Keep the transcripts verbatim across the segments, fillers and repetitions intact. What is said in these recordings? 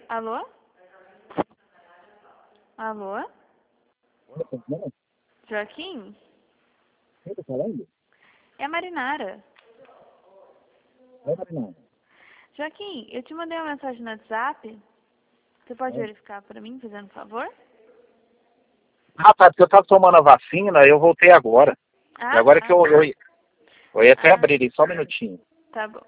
Alô? Alô? Joaquim? Quem tá falando? É a Marinara. É, Marinara. Joaquim, eu te mandei uma mensagem no WhatsApp. Você pode É. verificar pra mim, fazendo favor? Rapaz, porque eu tava tomando a vacina, eu voltei agora. E Ah, agora tá. que eu, eu, eu ia até Ah, abrir ali, só um minutinho. tá bom.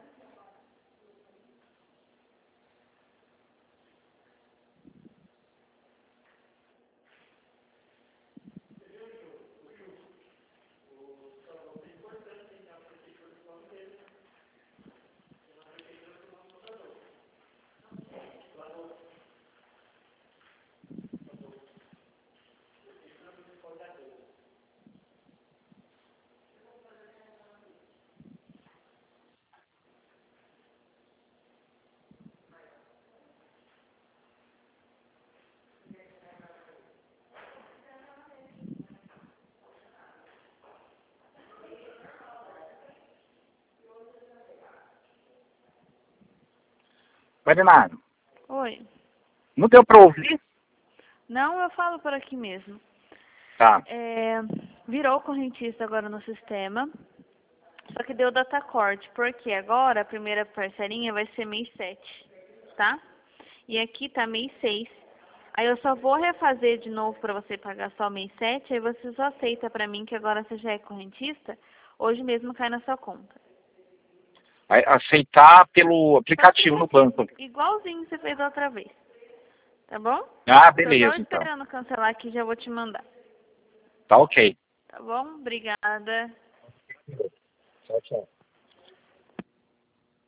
Marinara, Oi. não deu pra ouvir? Não, eu falo por aqui mesmo. Tá. É, virou correntista agora no sistema. Só que deu data corte, porque agora a primeira parcelinha vai ser mês sete, tá? E aqui tá mês seis. Aí eu só vou refazer de novo pra você pagar só mês sete, aí você só aceita pra mim que agora você já é correntista, hoje mesmo cai na sua conta. Vai aceitar pelo aplicativo no banco. Igualzinho você fez da outra vez. Tá bom? Ah, Tô só beleza, então. esperando cancelar aqui, já vou te mandar. Tá ok. Tá bom? Obrigada. Tchau, tchau.